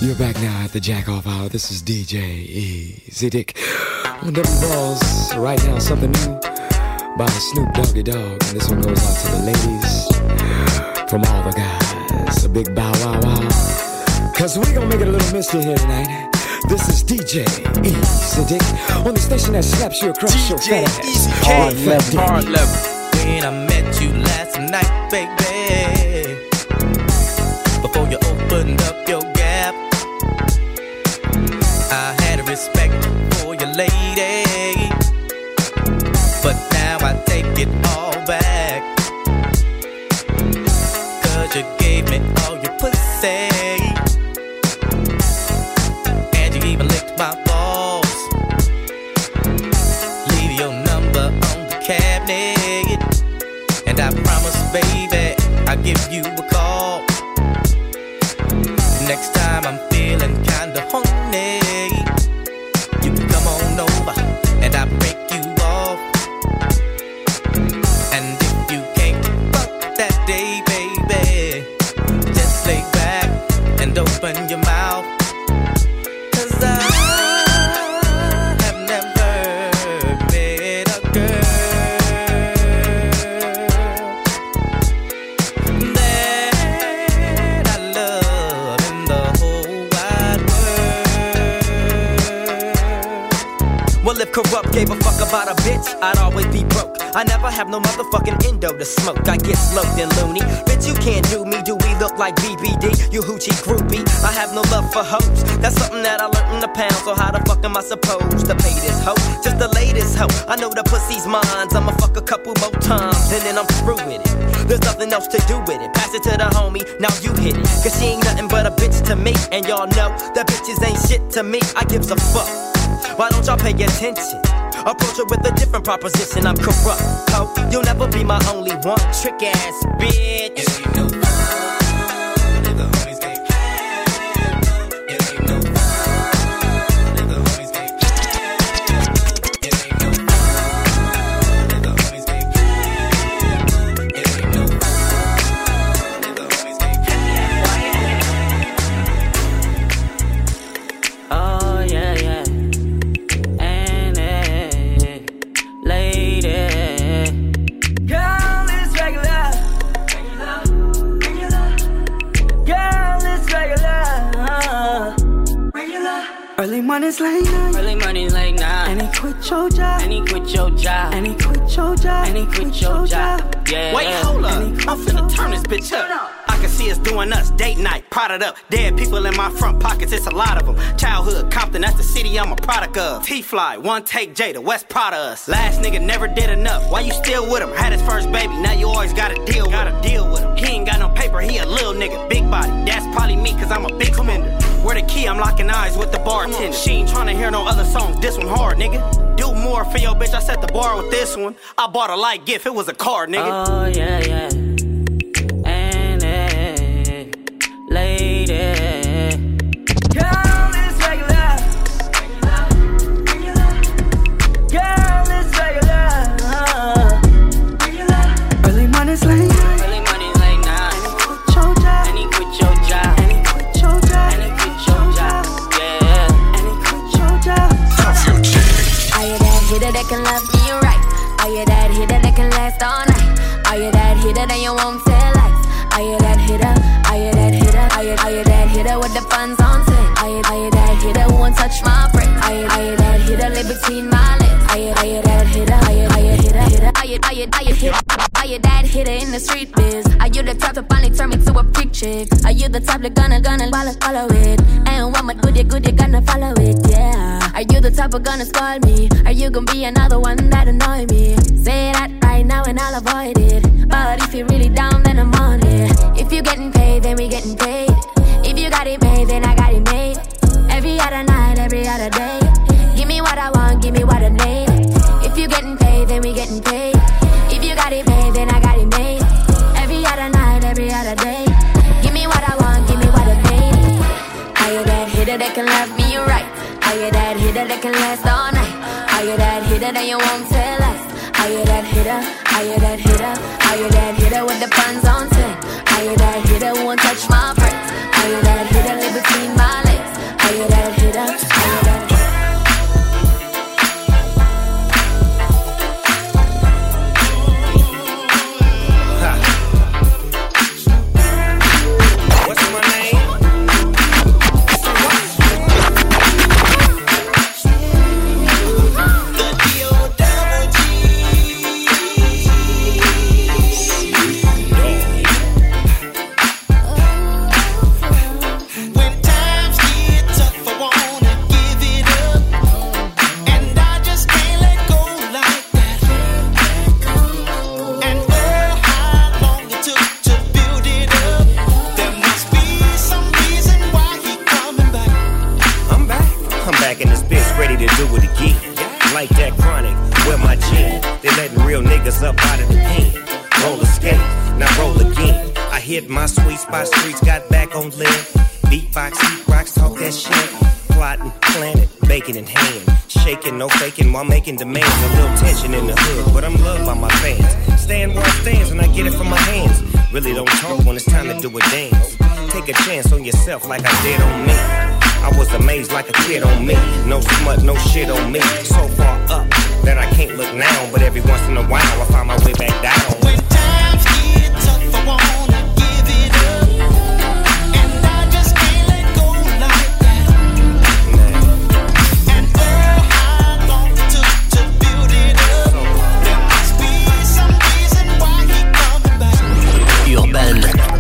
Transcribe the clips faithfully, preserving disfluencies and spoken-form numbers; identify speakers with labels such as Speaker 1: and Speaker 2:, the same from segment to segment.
Speaker 1: You're back now at the Jack Off Hour. This is D J Easy Dick on them balls. Right now, something new by Snoop Doggy Dogg. And this one goes out to the ladies from all the guys. A big bow wow wow. Cause we gonna make it a little misty here tonight. This is D J Easy Dick on the station that slaps you across your fat ass. Hard level. Hard level.
Speaker 2: When I met you last night, baby, before you opened up your gap, I had a respect for your lady, but now I take it all back. Cause you gave me all your pussy, and you even licked my balls. Leave your number on the cabinet, and I promise, baby, I'll give you a call. Next time I'm feeling kinda horny, you can come on over and I break you off. And if you can't fuck that day, baby, just lay back and open your mouth. Cause I have never met a girl that I love in the whole wide world. Well, if Corrupt gave a fuck about a bitch, I'd always be broke. I never have no motherfucking endo to smoke. I get smoked and loony. Bitch, you can't do me. Do we look like B B D? You hoochie groupie. I have no love for hoes. That's something that I learned in the pound. So how the fuck am I supposed to pay this hoe? Just the latest hoe. I know the pussy's mine. I'ma fuck a couple more times and then I'm through with it. There's nothing else to do with it. Pass it to the homie, now you hit it. Cause she ain't nothing but a bitch to me. And y'all know that bitches ain't shit to me. I gives a fuck. Why don't y'all pay attention? Approach her with a different proposition. I'm corrupt, ho. You'll never be my only one. Trick ass bitch. If you know fun, if the homies can't have. If you know fun, if the homies can't have. If you know fun, if the homies can't have. If you know fun, if the homies can't have.
Speaker 3: Oh yeah, yeah.
Speaker 4: Early mornings late night.
Speaker 3: Early mornings late night.
Speaker 4: And he quit your job.
Speaker 3: And he quit your job.
Speaker 4: And he quit your job.
Speaker 3: And he quit your job. Yeah.
Speaker 2: Wait, hold up. I'm finna turn this bitch up. I can see us doing us, date night, prodded up. Dead people in my front pockets, it's a lot of them. Childhood, Compton, that's the city I'm a product of. T-Fly, one take Jada, West proud of us. Last nigga never did enough, why you still with him? Had his first baby, now you always gotta deal with Gotta him. deal with him. He ain't got no paper, he a little nigga, big body. That's probably me, cause I'm a big spender. Where the key, I'm locking eyes with the bartender. She ain't tryna hear no other songs, this one hard, nigga. Do more for your bitch, I set the bar with this one. I bought a light gift, it was a car, nigga.
Speaker 3: Oh, yeah, yeah. And hey, lady.
Speaker 4: Girl, it's regular. Girl, it's regular. Early mornings late night.
Speaker 3: Early mornings late night.
Speaker 4: And he quit your job.
Speaker 3: And he quit your job.
Speaker 4: And he quit your job.
Speaker 3: And he quit your job. Yeah.
Speaker 4: And he quit your job.
Speaker 5: Are you that hitter that can love me right? Are you that hitter that can last all night? Are you that hitter that you won't tell lies? Are you that hitter? Are you that hitter? Are you, are you that hitter with the funds on ten? Are you, are you that hitter who won't touch my friend? Are you, are you that hitter live between my legs? Are you, are you that hitter? Are you, are you hitter? hitter? Are you, are you, are you hitter? Are you that hitter in the street biz? Are you the type to finally turn me to a freak chick? Are you the type that gonna, gonna follow, follow it? And when my good, you good, you gonna follow it, yeah. Are you the type of gonna spoil me? Are you gonna be another one that annoy me? Say that right now and I'll avoid it. But if you're really down, then I'm on it. If you getting paid, then we getting paid. If you got it made, then I got it made. Every other night, every other day. Give me what I want, give me what I need. If you getting paid, then we getting paid. If you got it made, then I got it made. Every other night, every other day. Give me what I want, give me what I need. Are you that hitter that can love me right? Are you that hitter that can last all night? Are you that hitter that you won't tell us? Are you that hitter? Are you that hitter? Are you that hitter with the funds on ten? Are you that hitter who won't touch my friends? Are you that hitter live between my legs?
Speaker 6: back in this bitch, ready to do it again. Like that chronic, where my gin. They letting real niggas up out of the pen. Roller skate, now roll again. I hit my sweet spot, streets got back on lid. Beatbox, heat rocks, talk that shit. Plotting, planning, baking in hand. Shaking, no faking while making demands. A little tension in the hood, but I'm loved by my fans. Stand where I stand and I get it from my hands. Really don't talk when it's time to do a dance. Take a chance on yourself like I did on me. I was amazed like a kid on me. No smut, no shit on me. So far up that I can't look now. But every once in a while I find my way back down.
Speaker 7: When times get tough, I wanna give it up. And I just can't let go like that. And girl, how long it took to build it up. There must be some reason why he coming back.
Speaker 8: Urban.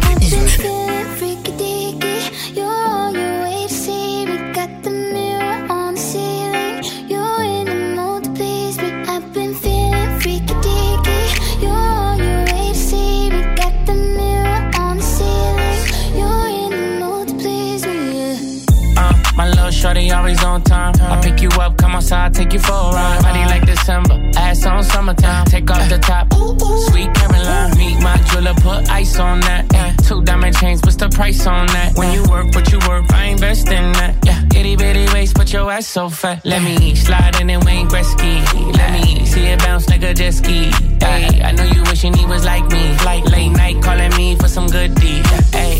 Speaker 3: Shorty always on time. I pick you up, come outside, take you for a ride. Body like December, ass on summertime. Take off the top, sweet Caroline. Meet my jeweler, put ice on that. Yeah. Two diamond chains, what's the price on that? When you work, what you work, I invest in that. Yeah, itty bitty waist, but your ass so fat. Let me slide in and Wayne Gretzky. Let me see it bounce like a jet ski. Hey, I know you wishing he was like me. Like late night calling me for some good deed. Hey.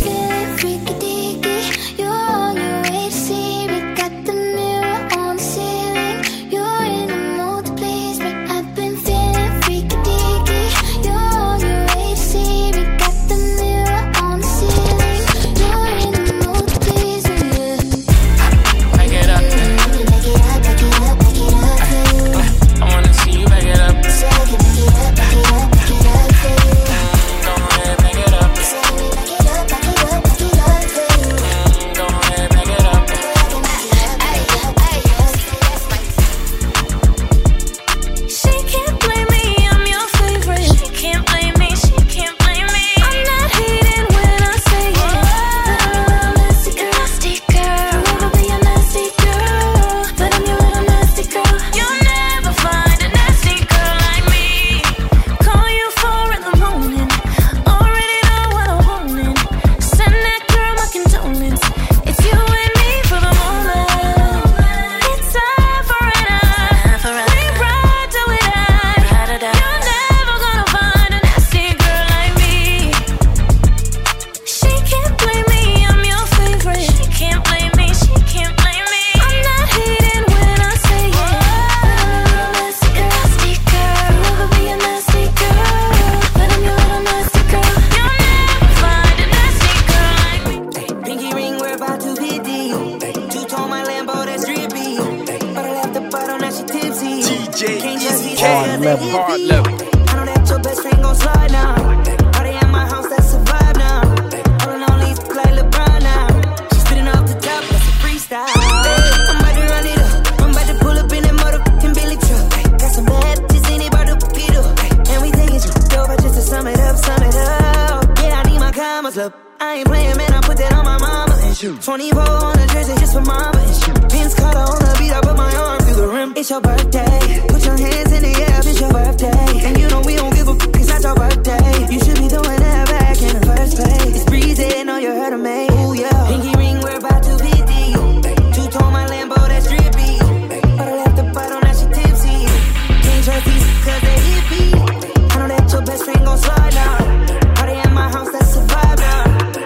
Speaker 9: Hard level. Hard level.
Speaker 4: I know that your best friend gon' slide now. Party at my house, that's a vibe now. All in all, these like LeBron now. She's spitting off the top, that's a freestyle. Hey, I'm about to run it up. I'm about to pull up in that motherfucking Billy truck. Hey, got some bad bitches in it, about to beat up. Hey, and we taking shit over just to sum it up, sum it up. Yeah, I need my commas, look. I ain't playing, man, I put that on my mama and shoot. twenty-four on the jersey just for mama and shoot. Vince Carter on the beat, I put my arm through the rim. It's your birthday, put your hands in the air, it's your birthday. And you know we don't give a f***, it's not your birthday. You should be doing that back in the first place. It's breezy, know you heard of me. Ooh, yeah. Pinky ring, we're about to be deep. Two-tone my Lambo, that's drippy. But I left the bottle, now she tipsy. Can't trust these cause they hippie. I know that your best friend gon' slide now. Party at my house, that's a vibe now.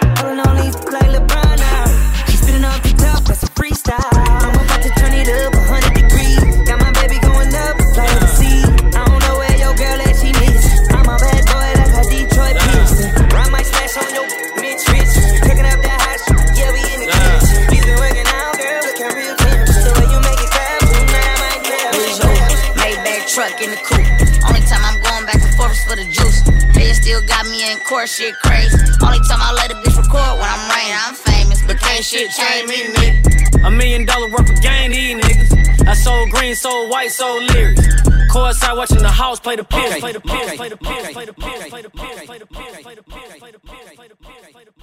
Speaker 4: Like LeBron now. She's spitting off the top, that's a freestyle. I'm about to turn it up one hundred degrees. Got my baby going up, like the sea. I don't know where your girl at, she needs. I'm a bad boy like a Detroit Pistons. Ride my slash on your Mitch Rich. Cooking up that hot shit, yeah, we in the kitchen. He's been working out, girl, looking real thin. The way you make it clap, tonight I might grab it.
Speaker 10: Maybach truck in the coupe. Only time I'm going back and forth is for the juice. They still got me in court, shit crazy. Only time I let a bitch record when I'm rain, I'm famous, but can't shit change me, nigga.
Speaker 11: A million dollar worth of game, these niggas. I sold green, sold white, sold lyrics. Courtside watching the house play the pitch, play the pitch, play the pitch, play the pitch, play the pitch, play the pitch, play the pitch, play the pitch, play the pitch, play the pitch, play the pitch.